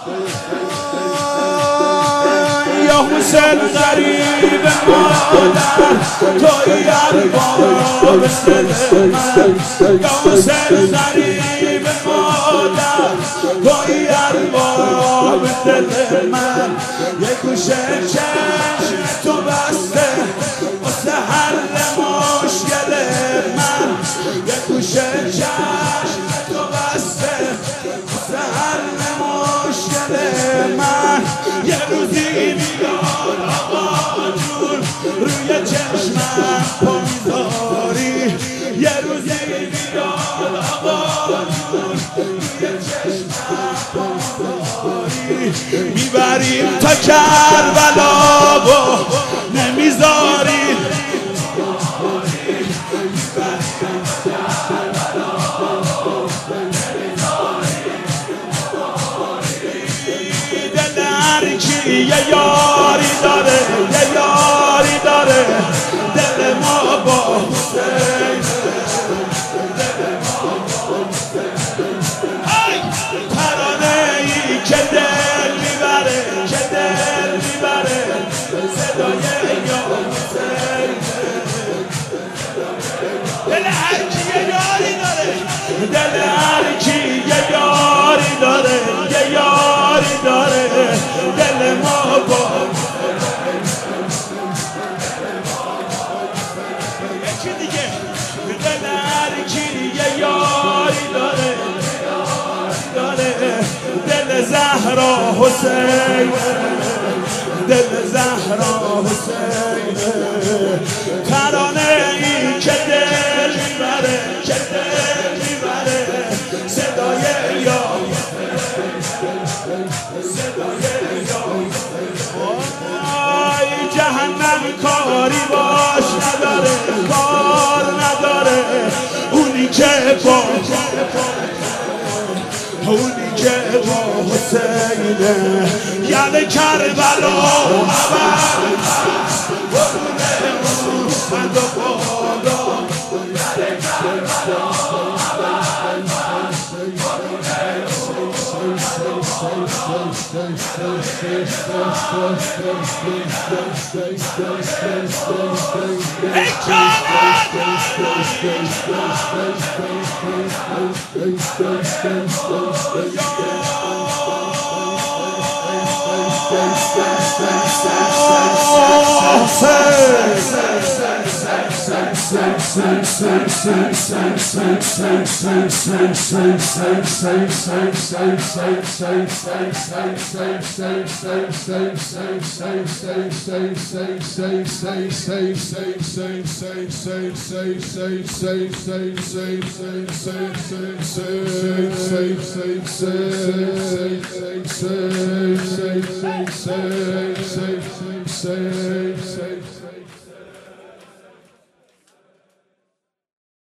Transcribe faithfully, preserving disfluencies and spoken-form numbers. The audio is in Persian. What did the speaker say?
یا حسین غریب مادر توی ارباب دل من، یا حسین غریب مادر توی ارباب دل من. یک گوشه چشم تو بسته واسه حل مشکل من، یک گوشه چشم تو بسته واسه حل مشکل من. یه روزی میاد آقا جون روی چشمم پایداری، یه روزی میاد آقا جون روی چشمم پایداری. میبریم تا کربلا و نمیذاری، دل هر کی یه یاری داره، یه یاری داره. دل ما با حسین، دل ما با حسین. ترانه ای که دل میبره، که دل میبره. صدای یا حسین، دل هر کی یه یاری داره، دل هر کی یه یاری داره، یه یاری داره. دل ما با یکی دیگه، دل هر کی یه یاری داره، داره. دل زهرا حسین، دل زهرا حسین. ترانه ای که دل میبره، که دل میبره. صدای یا صدای یا آی جهنم کاری باش نداره، کار نداره. اونی که با اونی که با حسینه، یعنی کربلا اول برونه اون بند و بالا. یعنی کربلا اول برونه say